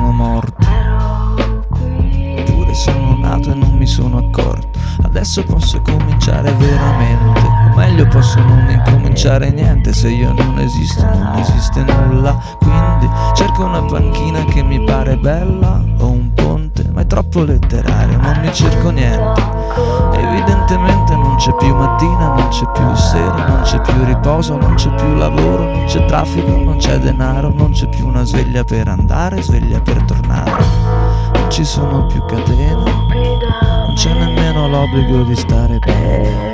sono morto, oppure sono nato e non mi sono accorto. Adesso posso cominciare veramente, o meglio posso non incominciare niente. Se io non esisto non esiste nulla, quindi cerco una panchina che mi pare bella, o un ponte, ma è troppo letterario, non mi cerco niente. Evidentemente non c'è più mattina, non c'è più sera, non c'è più riposo, non c'è più lavoro, non c'è traffico, non c'è denaro, non c'è più una sveglia per andare, sveglia per tornare. Non ci sono più catene, non c'è nemmeno l'obbligo di stare bene.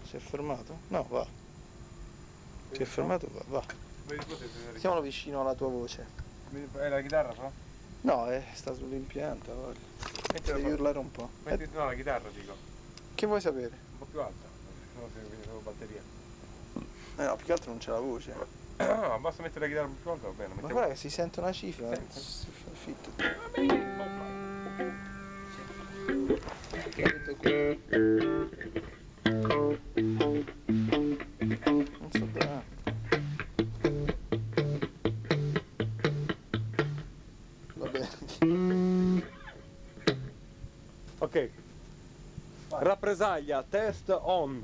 Si è fermato? No, va. Si è fermato? Va. Mettiamolo vicino alla tua voce. È la chitarra, fa? No, sta sull'impianto, voglio. Devi urlare un po'. No, la chitarra dico. Che vuoi sapere? Un po' più alta, se no si vede la batteria. No, più che altro non c'è la voce. No, basta mettere la chitarra un po' più alta, va bene. Ma guarda che si sente una cifra. Si fa fitto. Non so dove. Va bene. Ok. Rappresaglia, test on.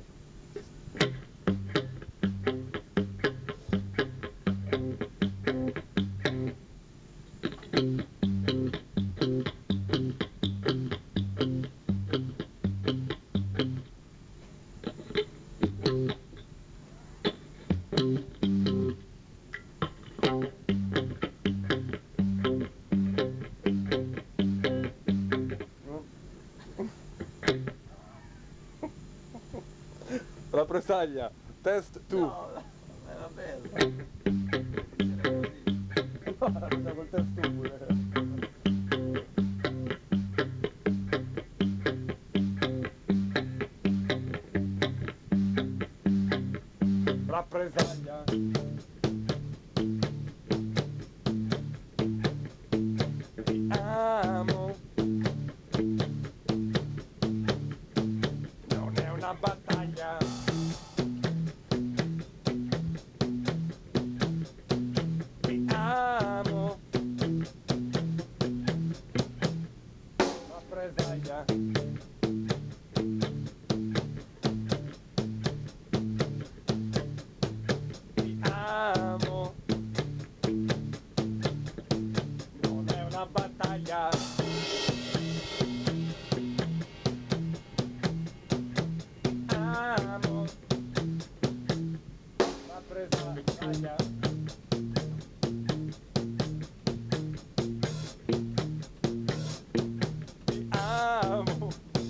Rappresaglia, test 2. No, era bello. No, col test 2. Rappresaglia. Ti amo. Non è una battaglia. Ti amo. Rappresaglia. Ti amo. Non è una battaglia. Amo. Rappresaglia. Ti amo.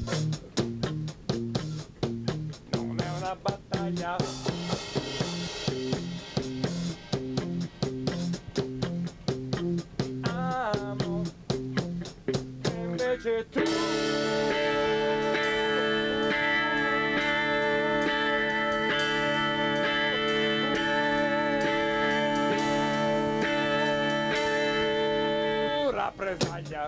Non è una battaglia. Ti amo. E invece tu. Rappresaglia.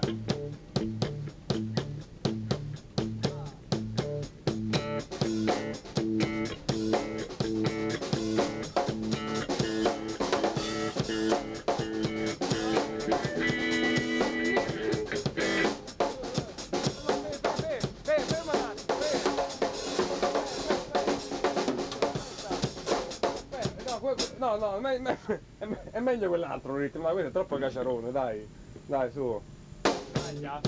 Ferma un attimo, no, è meglio quell'altro ritmo, ma questo è troppo caciarone, dai. Dai, su. Taglia.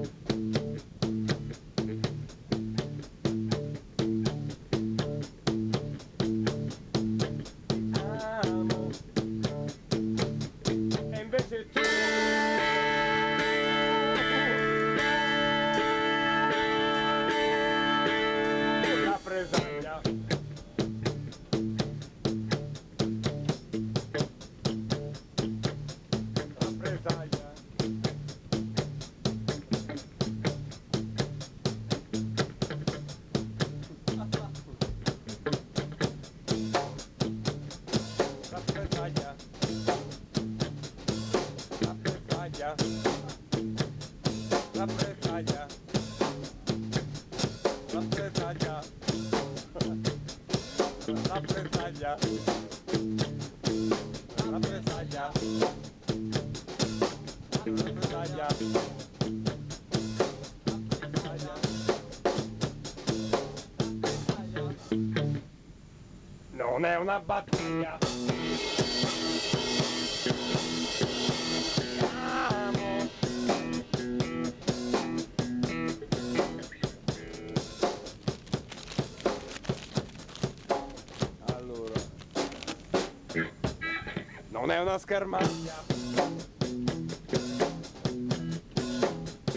Amo. E invece tu. Rappresaglia. Rappresaglia. Rappresaglia. Rappresaglia. Rappresaglia. Rappresaglia. Rappresaglia. Rappresaglia. Rappresaglia. Non è una battaglia. Amo. Allora. Non è una schermaglia.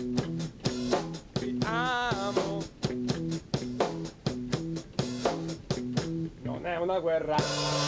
Ti amo. guerra.